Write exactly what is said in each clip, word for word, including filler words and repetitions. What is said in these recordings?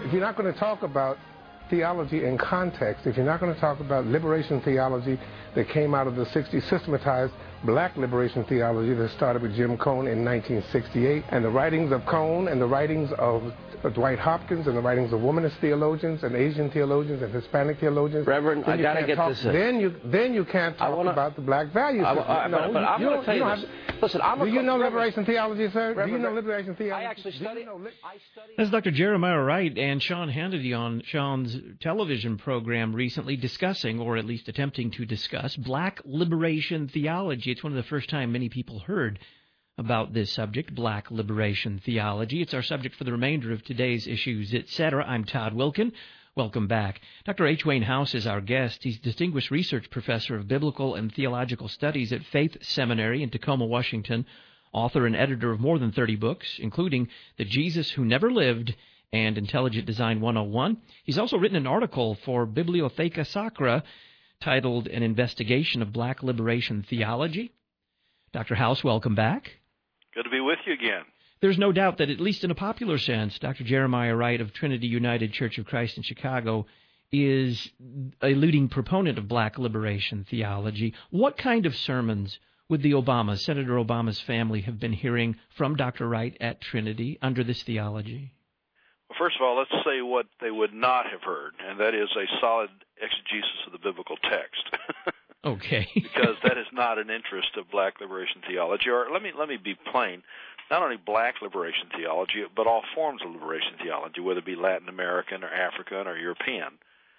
if you're not going to talk about theology in context, if you're not going to talk about liberation theology that came out of the sixties, systematized black liberation theology that started with Jim Cone in nineteen sixty-eight, and the writings of Cone and the writings of Dwight Hopkins and the writings of womanist theologians and Asian theologians and Hispanic theologians. Reverend, I got to get talk, this in. Then you, then you can't talk wanna, about the black values. I, I, no, but, but you, I'm going to tell you, you this. Listen, I'm do a you know Reverend, liberation theology, sir? Reverend, do you know liberation theology? I actually study. You know, li- I study. That's Doctor Jeremiah Wright and Sean Hannity on Sean's television program recently discussing, or at least attempting to discuss, black liberation theology. It's one of the first time many people heard about this subject, black liberation theology. It's our subject for the remainder of today's Issues, et cetera. I'm Todd Wilkin. Welcome back. Doctor H. Wayne House is our guest. He's Distinguished Research Professor of Biblical and Theological Studies at Faith Seminary in Tacoma, Washington, author and editor of more than thirty books, including The Jesus Who Never Lived and Intelligent Design one oh one. He's also written an article for Bibliotheca Sacra titled An Investigation of Black Liberation Theology. Doctor House, welcome back. Good to be with you again. There's no doubt that, at least in a popular sense, Doctor Jeremiah Wright of Trinity United Church of Christ in Chicago is a leading proponent of black liberation theology. What kind of sermons would the Obamas, Senator Obama's family, have been hearing from Doctor Wright at Trinity under this theology? Well, first of all, let's say what they would not have heard, and that is a solid exegesis of the biblical text. Okay. Because that is not an interest of black liberation theology. Or let me let me be plain, not only black liberation theology, but all forms of liberation theology, whether it be Latin American or African or European.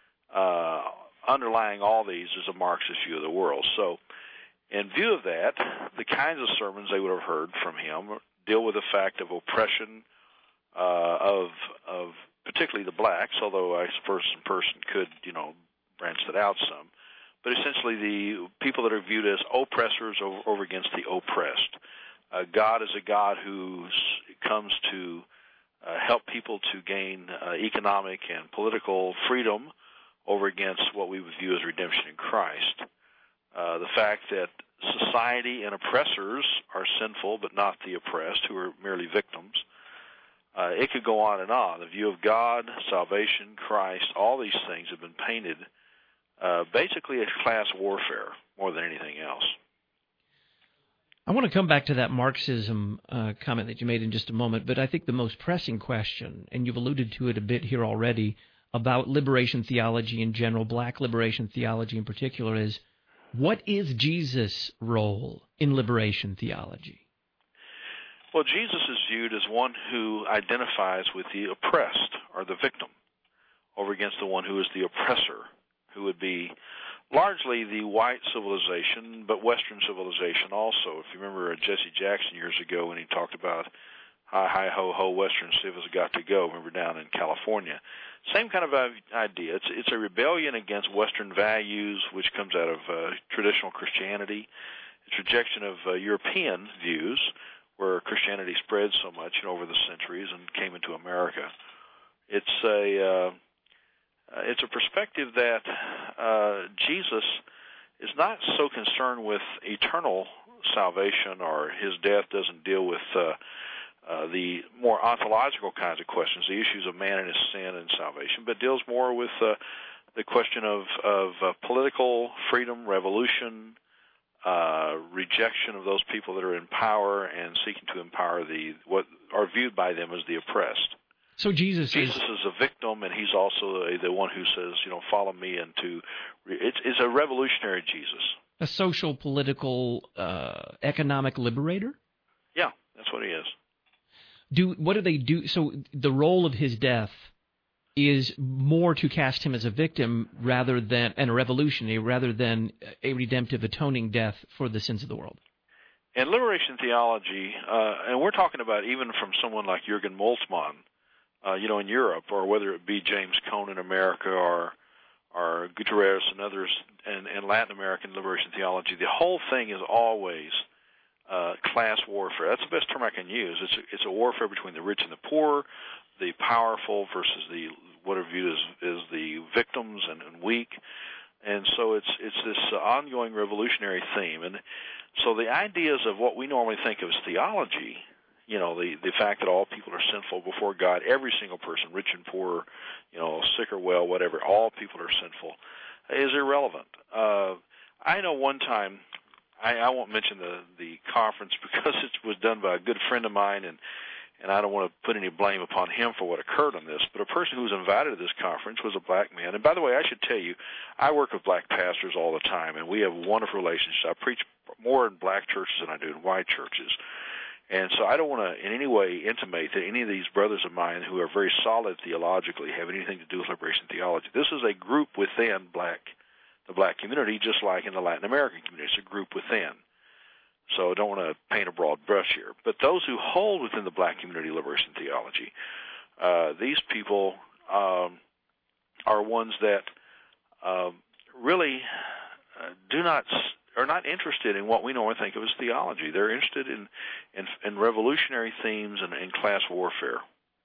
Uh, underlying all these is a Marxist view of the world. So in view of that, the kinds of sermons they would have heard from him deal with the fact of oppression uh, of of particularly the blacks, although I suppose a person could, you know, branch that out some. But essentially the people that are viewed as oppressors over, over against the oppressed. Uh, God is a God who comes to uh, help people to gain uh, economic and political freedom over against what we would view as redemption in Christ. Uh, the fact that society and oppressors are sinful but not the oppressed, who are merely victims. Uh, it could go on and on. The view of God, salvation, Christ, all these things have been painted Uh, basically as class warfare more than anything else. I want to come back to that Marxism uh, comment that you made in just a moment, but I think the most pressing question, and you've alluded to it a bit here already, about liberation theology in general, black liberation theology in particular, is what is Jesus' role in liberation theology? Well, Jesus is viewed as one who identifies with the oppressed or the victim over against the one who is the oppressor, who would be largely the white civilization, but Western civilization also. If you remember Jesse Jackson years ago when he talked about hi, hi, ho, ho, Western civ has got to go, remember down in California. Same kind of idea. It's, it's a rebellion against Western values, which comes out of uh, traditional Christianity. It's rejection of uh, European views, where Christianity spread so much, you know, over the centuries and came into America. It's a... Uh, Uh, it's a perspective that uh, Jesus is not so concerned with eternal salvation, or his death doesn't deal with uh, uh, the more ontological kinds of questions, the issues of man and his sin and salvation, but deals more with uh, the question of, of uh, political freedom, revolution, uh, rejection of those people that are in power, and seeking to empower the what are viewed by them as the oppressed. So Jesus, Jesus is, is a victim, and he's also a, the one who says, you know, follow me. And to it's, it's a revolutionary Jesus, a social, political, uh, economic liberator. Yeah, that's what he is. Do what do they do? So the role of his death is more to cast him as a victim rather than and a revolutionary, rather than a redemptive, atoning death for the sins of the world. And liberation theology, uh, and we're talking about even from someone like Jürgen Moltmann. Uh, you know, in Europe, or whether it be James Cone in America, or or Gutierrez and others, and, and Latin American liberation theology, the whole thing is always uh, class warfare. That's the best term I can use. It's a, it's a warfare between the rich and the poor, the powerful versus the what are viewed as, as the victims and, and weak. And so it's it's this uh, ongoing revolutionary theme. And so the ideas of what we normally think of as theology, you know, the, the fact that all people are sinful before God, every single person, rich and poor, you know, sick or well, whatever, all people are sinful, is irrelevant. Uh, I know one time, I, I won't mention the, the conference because it was done by a good friend of mine, and and I don't want to put any blame upon him for what occurred on this, but a person who was invited to this conference was a black man. And by the way, I should tell you, I work with black pastors all the time, and we have wonderful relationships. I preach more in black churches than I do in white churches. And so I don't want to in any way intimate that any of these brothers of mine who are very solid theologically have anything to do with liberation theology. This is a group within black, the black community, just like in the Latin American community. It's a group within. So I don't want to paint a broad brush here. But those who hold within the black community liberation theology, uh, these people um, are ones that uh, really uh, do not are not interested in what we normally think of as theology. They're interested in in, in revolutionary themes and in class warfare.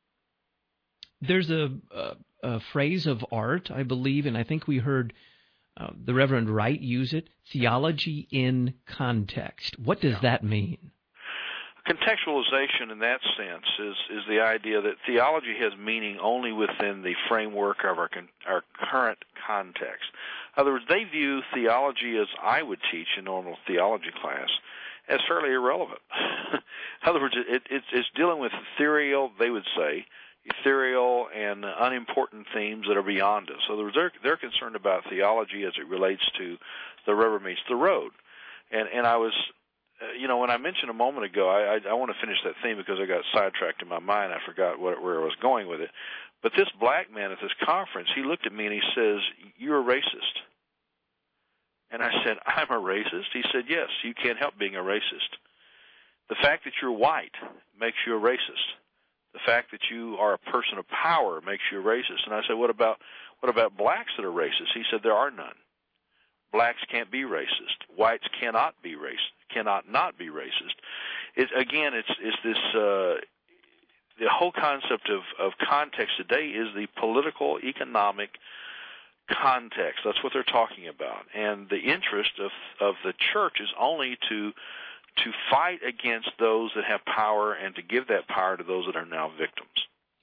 There's a, a, a phrase of art, I believe, and I think we heard Uh, the Reverend Wright use it, theology in context. What does yeah. that mean? Contextualization in that sense is, is the idea that theology has meaning only within the framework of our, con- our current context. In other words, they view theology as I would teach in normal theology class as fairly irrelevant. In other words, it, it, it's dealing with ethereal, they would say, ethereal and unimportant themes that are beyond us. So they're, they're concerned about theology as it relates to the rubber meets the road. And and I was, uh, you know, when I mentioned a moment ago, I, I, I want to finish that theme because I got sidetracked in my mind. I forgot what, where I was going with it. But this black man at this conference, he looked at me and he says, "You're a racist." And I said, "I'm a racist?" He said, "Yes, you can't help being a racist. The fact that you're white makes you a racist. The fact that you are a person of power makes you a racist." And I said, what about what about blacks that are racist? He said, there are none. Blacks can't be racist. Whites cannot be racist, cannot not be racist. It, again, it's, it's this, uh, the whole concept of, of context today is the political, economic context. That's what they're talking about. And the interest of, of the church is only to to fight against those that have power and to give that power to those that are now victims.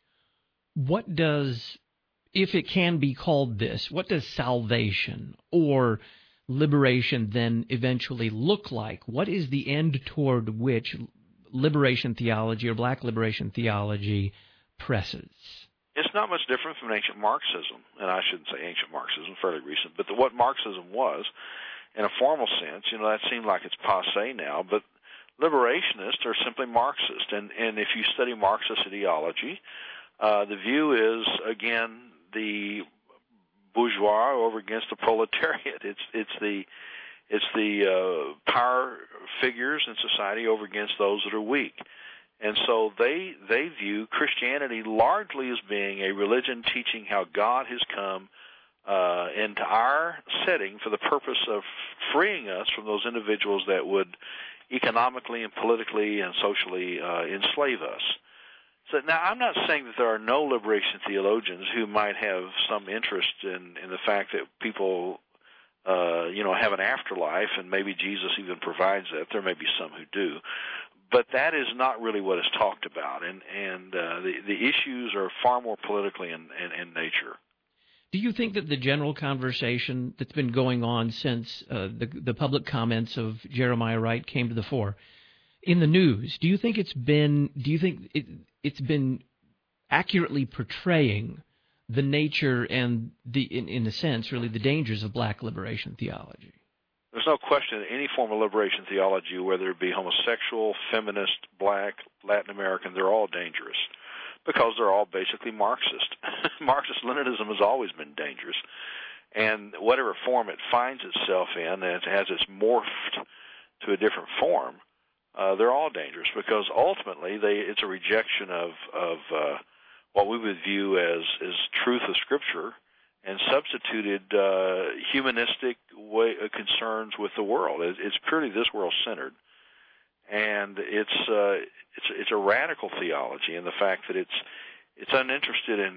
What does, if it can be called this, what does salvation or liberation then eventually look like? What is the end toward which liberation theology or black liberation theology presses? It's not much different from ancient Marxism, and I shouldn't say ancient Marxism, fairly recent, but the, what Marxism was, in a formal sense, you know, that seems like it's passé now, but liberationists are simply Marxist. And, and if you study Marxist ideology, uh, the view is, again, the bourgeois over against the proletariat. It's, it's the, it's the uh, power figures in society over against those that are weak. And so they, they view Christianity largely as being a religion teaching how God has come Uh, into our setting for the purpose of freeing us from those individuals that would economically and politically and socially uh, enslave us. So now I'm not saying that there are no liberation theologians who might have some interest in, in the fact that people, uh, you know, have an afterlife, and maybe Jesus even provides that. There may be some who do. But that is not really what is talked about, and, and uh, the, the issues are far more politically in, in, in nature. Do you think that the general conversation that's been going on since uh, the, the public comments of Jeremiah Wright came to the fore in the news, do you think it's been do you think it, it's been accurately portraying the nature and the in, in a sense really the dangers of black liberation theology? There's no question that any form of liberation theology, whether it be homosexual, feminist, black, Latin American, they're all dangerous, because they're all basically Marxist. Marxist-Leninism has always been dangerous. And whatever form it finds itself in, as, as it's morphed to a different form, uh, they're all dangerous, because ultimately they, it's a rejection of, of uh, what we would view as, as truth of Scripture, and substituted uh, humanistic way, uh, concerns with the world. It, it's purely this world-centered. And it's uh, it's it's a radical theology in the fact that it's it's uninterested in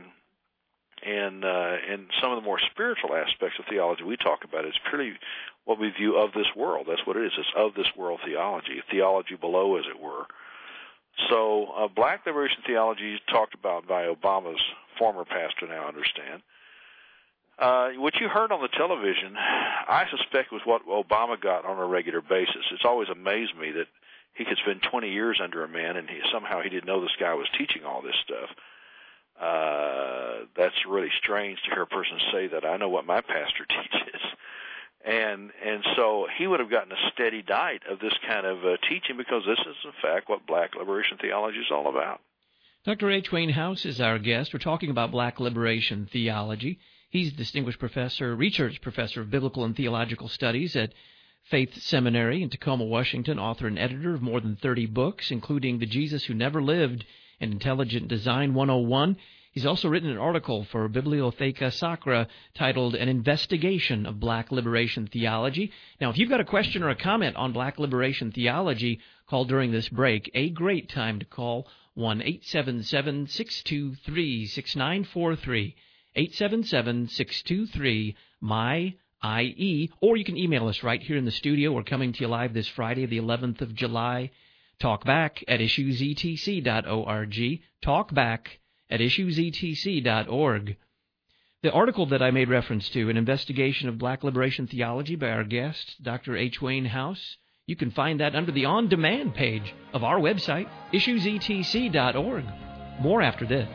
in uh, in some of the more spiritual aspects of theology we talk about. It's purely what we view of this world. That's what it is. It's of this world theology, theology below, as it were. So uh, black liberation theology is talked about by Obama's former pastor, now I understand. Uh, what you heard on the television, I suspect was what Obama got on a regular basis. It's always amazed me that he could spend twenty years under a man and he, somehow he didn't know this guy was teaching all this stuff. Uh, that's really strange to hear a person say that. I know what my pastor teaches. And and so he would have gotten a steady diet of this kind of uh, teaching, because this is, in fact, what black liberation theology is all about. Doctor H. Wayne House is our guest. We're talking about black liberation theology. He's Distinguished Professor, Research Professor of Biblical and Theological Studies at Faith Seminary in Tacoma, Washington, author and editor of more than thirty books, including The Jesus Who Never Lived and Intelligent Design one oh one. He's also written an article for Bibliotheca Sacra titled An Investigation of Black Liberation Theology. Now, if you've got a question or a comment on black liberation theology, call during this break. A great time to call, one eight seven seven, six two three, six nine four three, eight seven seven, six two three, M Y I E, or you can email us right here in the studio. We're coming to you live this Friday, the eleventh of July. Talkback at issues e t c dot org. Talkback at issues e t c dot org. The article that I made reference to, An Investigation of Black Liberation Theology by our guest, Doctor H. Wayne House, you can find that under the on-demand page of our website, issues e t c dot org. More after this.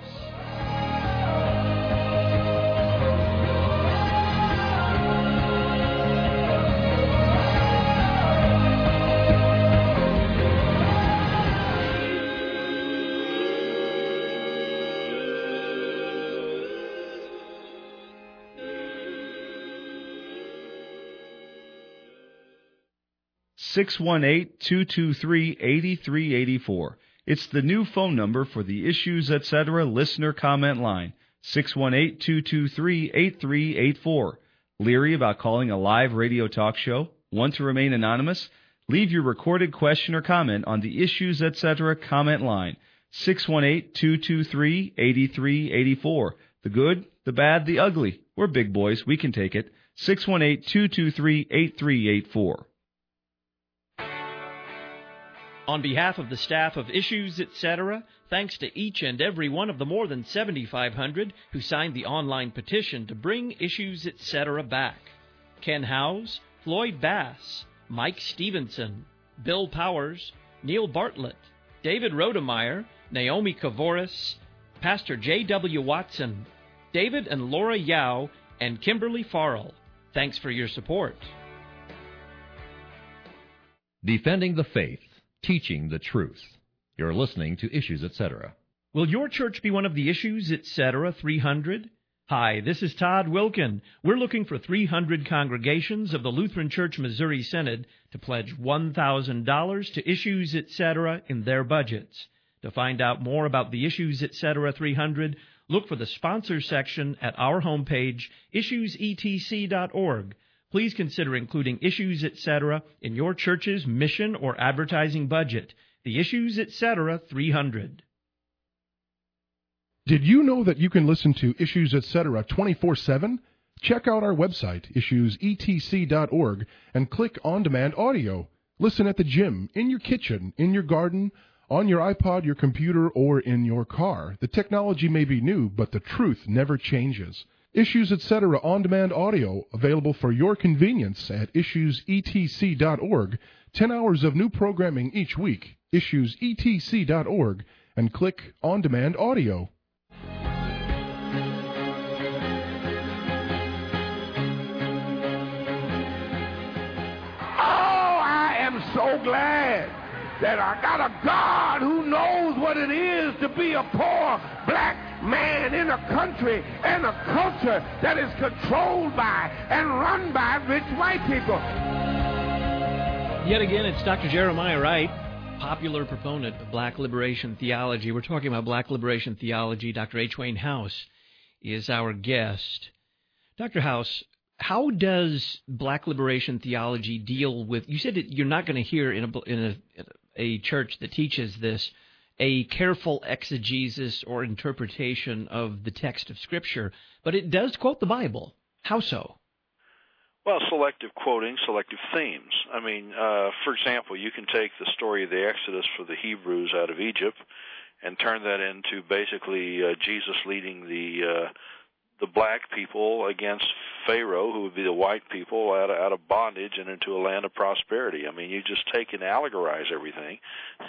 six one eight, two two three, eight three eight four. It's the new phone number for the Issues Etc. listener comment line, six one eight, two two three, eight three eight four. Leery about calling a live radio talk show? Want to remain anonymous? Leave your recorded question or comment on the Issues Etc. comment line, six one eight, two two three, eight three eight four. The good, the bad, the ugly. We're big boys. We can take it. six one eight, two two three, eight three eight four. On behalf of the staff of Issues Etc., thanks to each and every one of the more than seventy-five hundred who signed the online petition to bring Issues Etc. back. Ken Howes, Floyd Bass, Mike Stevenson, Bill Powers, Neil Bartlett, David Rodemeyer, Naomi Kavoris, Pastor J W. Watson, David and Laura Yao, and Kimberly Farrell. Thanks for your support. Defending the faith. Teaching the truth. You're listening to Issues Etc. Will your church be one of the Issues Etc. three hundred? Hi, this is Todd Wilkin. We're looking for three hundred congregations of the Lutheran Church Missouri Synod to pledge one thousand dollars to Issues Etc. in their budgets. To find out more about the Issues Etc. three hundred, look for the sponsors section at our homepage, issues e t c dot org. Please consider including Issues Etc. in your church's mission or advertising budget. The Issues Etc. three hundred. Did you know that you can listen to Issues Etc. twenty-four seven? Check out our website, issues e t c dot org, and click On Demand Audio. Listen at the gym, in your kitchen, in your garden, on your iPod, your computer, or in your car. The technology may be new, but the truth never changes. Issues Etc. on-demand audio, available for your convenience at issues e t c dot org. Ten hours of new programming each week. issues e t c dot org, and click On-Demand Audio. Oh, I am so glad that I got a God who knows what it is to be a poor black man in a country and a culture that is controlled by and run by rich white people. Yet again, it's Doctor Jeremiah Wright, popular proponent of black liberation theology. We're talking about black liberation theology. Doctor H. Wayne House is our guest. Doctor House, how does black liberation theology deal with, you said that you're not going to hear in a, in a, a church that teaches this, a careful exegesis or interpretation of the text of Scripture, but it does quote the Bible. How so? Well, selective quoting, selective themes. I mean, uh, for example, you can take the story of the Exodus for the Hebrews out of Egypt and turn that into basically uh, Jesus leading the uh, the black people against Pharaoh, who would be the white people, out of, out of bondage and into a land of prosperity. I mean, you just take and allegorize everything,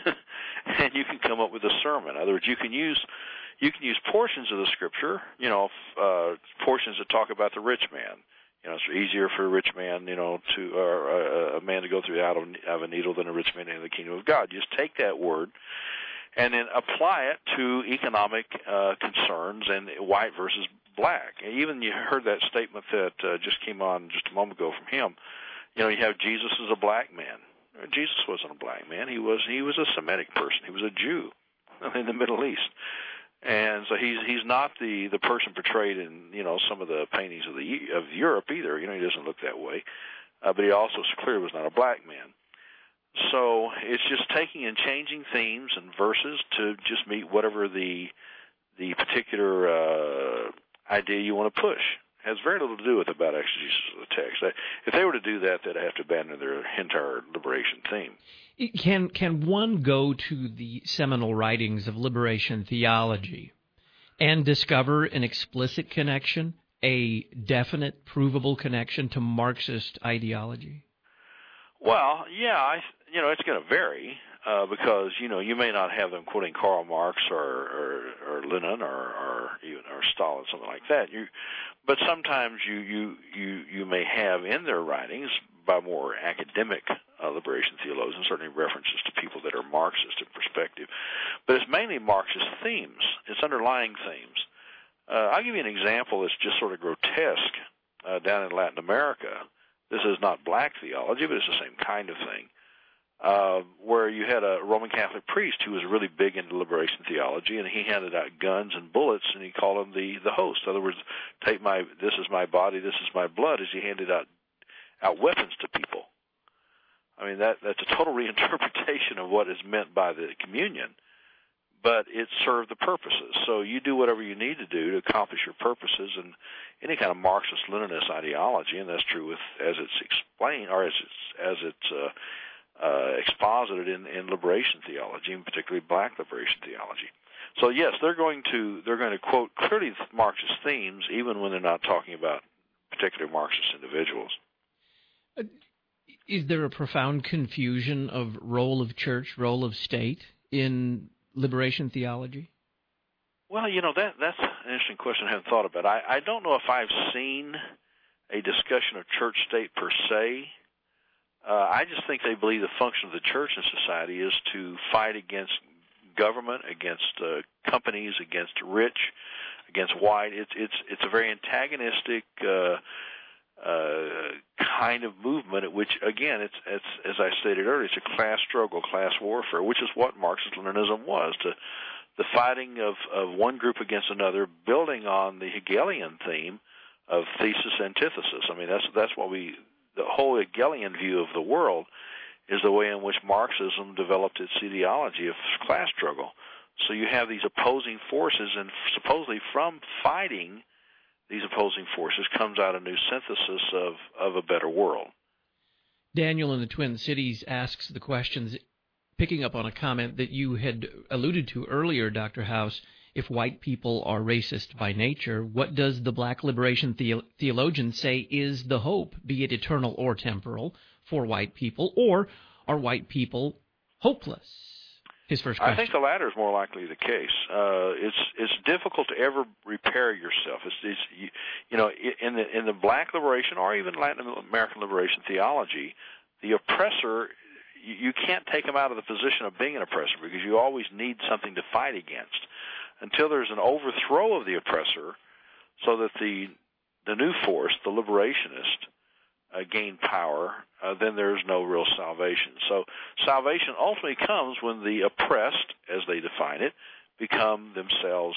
and you can come up with a sermon. In other words, you can use you can use portions of the Scripture, you know, uh, portions that talk about the rich man. You know, it's easier for a rich man, you know, to or a, a man to go through out of, out of a needle than a rich man into the kingdom of God. Just take that word and then apply it to economic uh, concerns and white versus black. And even you heard that statement that uh, just came on just a moment ago from him. You know, you have Jesus as a black man. Jesus wasn't a black man. He was he was a Semitic person. He was a Jew in the Middle East. And so he's he's not the, the person portrayed in, you know, some of the paintings of the of Europe either. You know, he doesn't look that way. Uh, but he also clearly was not a black man. So it's just taking and changing themes and verses to just meet whatever the the particular uh, idea you want to push. It has very little to do with about exegesis of the text. If they were to do that, they'd have to abandon their entire liberation theme. Can can one go to the seminal writings of liberation theology and discover an explicit connection, a definite, provable connection to Marxist ideology? Well, yeah, I, you know, it's going to vary uh, because, you know, you may not have them quoting Karl Marx or, or, or Lenin or, or even or Stalin, something like that. You, but sometimes you, you, you, you may have in their writings, by more academic uh, liberation theologians, certainly references to people that are Marxist in perspective. But it's mainly Marxist themes. It's underlying themes. Uh, I'll give you an example that's just sort of grotesque uh, down in Latin America. This is not black theology, but it's the same kind of thing, uh, where you had a Roman Catholic priest who was really big into liberation theology, and he handed out guns and bullets, and he called them the, the host. In other words, take my, this is my body, this is my blood, as he handed out out weapons to people. I mean, that that's a total reinterpretation of what is meant by the communion, but it served the purposes. So you do whatever you need to do to accomplish your purposes and any kind of Marxist-Leninist ideology, and that's true with as it's explained or as it's as it's uh, uh, exposited in, in liberation theology, and particularly black liberation theology. So yes, they're going to they're going to quote clearly Marxist themes, even when they're not talking about particular Marxist individuals. Is there a profound confusion of role of church, role of state in liberation theology? Well, you know, that that's an interesting question I haven't thought about. I, I don't know if I've seen a discussion of church-state per se. Uh, I just think they believe the function of the church in society is to fight against government, against uh, companies, against rich, against white. It's it's it's a very antagonistic uh Uh, kind of movement at which, again, it's, it's as I stated earlier, it's a class struggle, class warfare, which is what Marxist-Leninism was, to the fighting of, of one group against another, building on the Hegelian theme of thesis antithesis. I mean, that's that's what we, the whole Hegelian view of the world is the way in which Marxism developed its ideology of class struggle. So you have these opposing forces, and supposedly from fighting these opposing forces comes out a new synthesis of, of a better world. Daniel in the Twin Cities asks the questions, picking up on a comment that you had alluded to earlier, Doctor House. If white people are racist by nature, what does the black liberation the- theologian say is the hope, be it eternal or temporal, for white people, or are white people hopeless? His first question. I think the latter is more likely the case. Uh, it's it's difficult to ever repair yourself. It's, it's you, you know in the in the black liberation or even Latin American liberation theology, the oppressor, you, you can't take him out of the position of being an oppressor because you always need something to fight against until there's an overthrow of the oppressor, so that the the new force, the liberationist, Uh, gain power, uh, then there's no real salvation. So salvation ultimately comes when the oppressed, as they define it, become themselves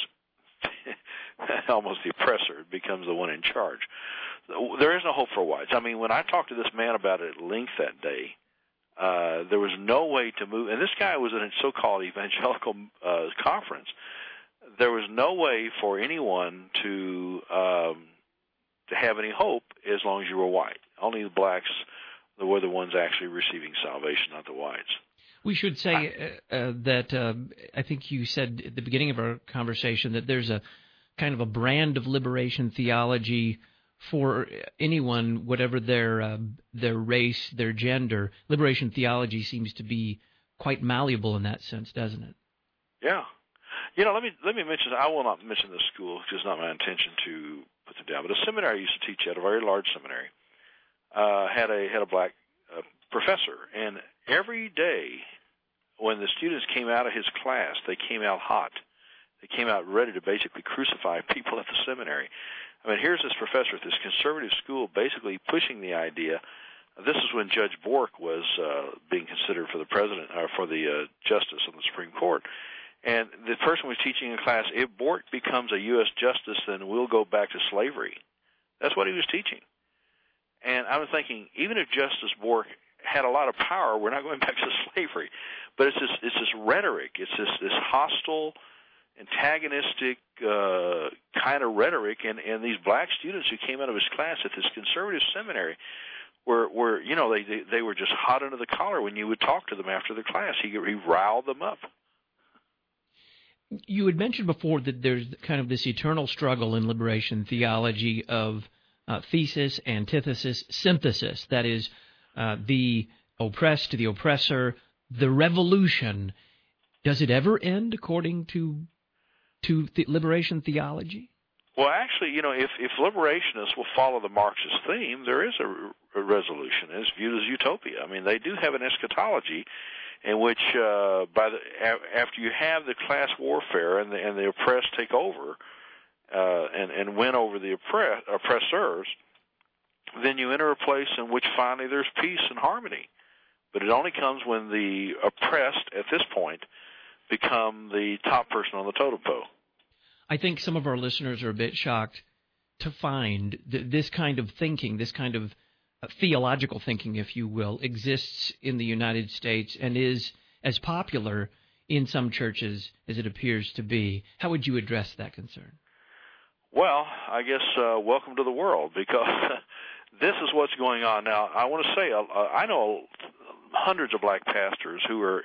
almost the oppressor, becomes the one in charge. There is no hope for whites. I mean, when I talked to this man about it at length that day, uh, there was no way to move. And this guy was in a so-called evangelical uh, conference. There was no way for anyone to um, to have any hope as long as you were white. only the blacks were the ones actually receiving salvation, not the whites. We should say uh, uh, that uh, I think you said at the beginning of our conversation that there's a kind of a brand of liberation theology for anyone, whatever their uh, their race, their gender. Liberation theology seems to be quite malleable in that sense, doesn't it? Yeah. You know, let me let me mention, I will not mention this school because it's not my intention to put them down, but a seminary I used to teach at, a very large seminary, uh, had a had a black uh, professor, and every day when the students came out of his class, they came out hot. They came out ready to basically crucify people at the seminary. I mean, here's this professor at this conservative school basically pushing the idea. This is when Judge Bork was uh, being considered for the president or for the uh, justice on the Supreme Court. And the person was teaching in class, if Bork becomes a U S justice, then we'll go back to slavery. That's what he was teaching. And I was thinking, even if Justice Bork had a lot of power, we're not going back to slavery. But it's this, it's this rhetoric. It's this, this hostile, antagonistic uh, kind of rhetoric. And, and these black students who came out of his class at this conservative seminary were, were you know, they, they, they were just hot under the collar when you would talk to them after the class. He, he riled them up. You had mentioned before that there's kind of this eternal struggle in liberation theology of uh, thesis, antithesis, synthesis. That is, uh, the oppressed to the oppressor, the revolution. Does it ever end according to to the liberation theology? Well, actually, you know, if, if liberationists will follow the Marxist theme, there is a, a resolution. It's viewed as utopia. I mean, they do have an eschatology in which, uh, by the after you have the class warfare and the, and the oppressed take over uh, and, and win over the oppress, oppressors, then you enter a place in which finally there's peace and harmony. But it only comes when the oppressed, at this point, become the top person on the totem pole. I think some of our listeners are a bit shocked to find that this kind of thinking, this kind of uh, theological thinking, if you will, exists in the United States and is as popular in some churches as it appears to be. How would you address that concern? Well, I guess uh, welcome to the world, because this is what's going on now. I want to say uh, I know hundreds of black pastors who are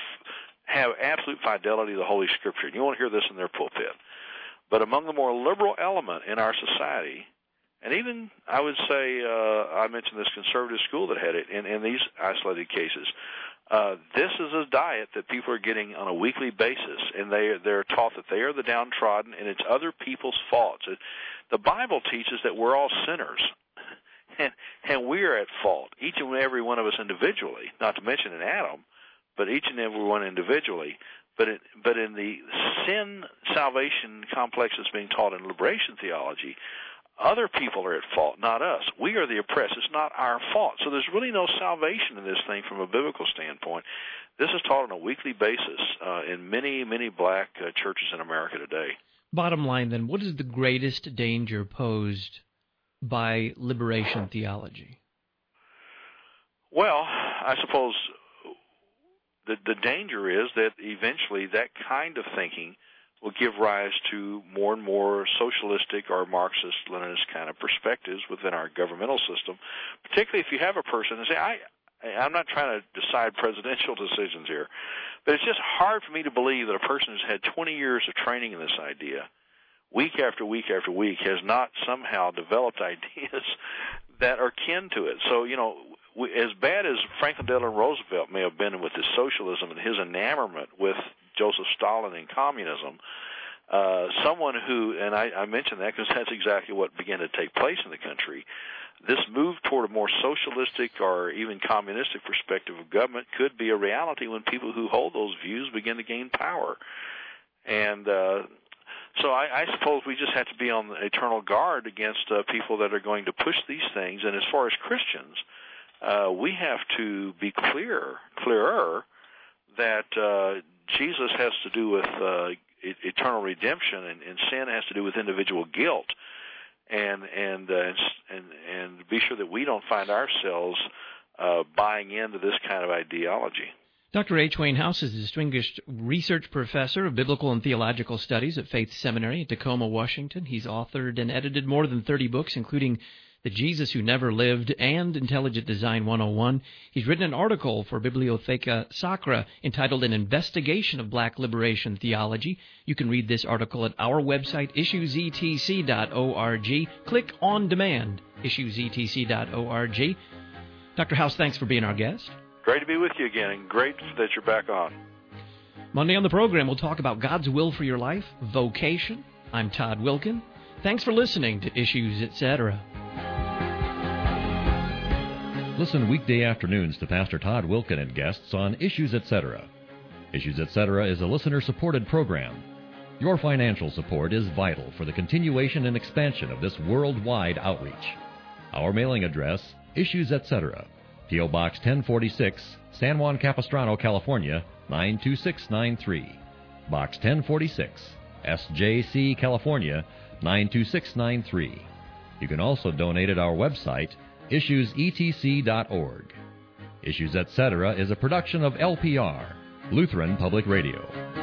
have absolute fidelity to the Holy Scripture, and you won't hear this in their pulpit. But among the more liberal element in our society, and even, I would say, uh, I mentioned this conservative school that had it in, in these isolated cases, uh, this is a diet that people are getting on a weekly basis, and they, they're taught that they are the downtrodden, and it's other people's faults. It, the Bible teaches that we're all sinners, and, and we are at fault, each and every one of us individually, not to mention an Adam, but each and every one individually. But it, but in the sin salvation complex that's being taught in liberation theology, other people are at fault, not us. We are the oppressed. It's not our fault. So there's really no salvation in this thing from a biblical standpoint. This is taught on a weekly basis uh, in many, many black uh, churches in America today. Bottom line, then, what is the greatest danger posed by liberation theology? Well, I suppose The, the danger is that eventually that kind of thinking will give rise to more and more socialistic or Marxist-Leninist kind of perspectives within our governmental system, particularly if you have a person and say, I, I'm not trying to decide presidential decisions here, but it's just hard for me to believe that a person who's had twenty years of training in this idea, week after week after week, has not somehow developed ideas that are kin to it. So, you know, We, as bad as Franklin Delano Roosevelt may have been with his socialism and his enamorment with Joseph Stalin and communism, uh, someone who, and I, I mention that because that's exactly what began to take place in the country, this move toward a more socialistic or even communistic perspective of government could be a reality when people who hold those views begin to gain power. And uh, so I, I suppose we just have to be on the eternal guard against uh, people that are going to push these things. And as far as Christians, Uh, we have to be clear, clearer, that uh, Jesus has to do with uh, e- eternal redemption, and, and sin has to do with individual guilt, and and uh, and and be sure that we don't find ourselves uh, buying into this kind of ideology. Doctor H. Wayne House is a distinguished research professor of biblical and theological studies at Faith Seminary in Tacoma, Washington. He's authored and edited more than thirty books, including The Jesus Who Never Lived, and Intelligent Design one oh one. He's written an article for Bibliotheca Sacra entitled An Investigation of Black Liberation Theology. You can read this article at our website, issues e t c dot org. Click On Demand, issues e t c dot org. Doctor House, thanks for being our guest. Great to be with you again, and great that you're back on. Monday on the program, we'll talk about God's will for your life, vocation. I'm Todd Wilkin. Thanks for listening to Issues, et cetera. Listen weekday afternoons to Pastor Todd Wilkin and guests on Issues, et cetera. Issues, et cetera is a listener-supported program. Your financial support is vital for the continuation and expansion of this worldwide outreach. Our mailing address, Issues, et cetera. P O. Box ten forty-six, San Juan Capistrano, California, nine two six nine three. Box ten forty-six, S J C, California, nine two six nine three. You can also donate at our website, issues e t c dot org. Issues, et cetera is a production of L P R, Lutheran Public Radio.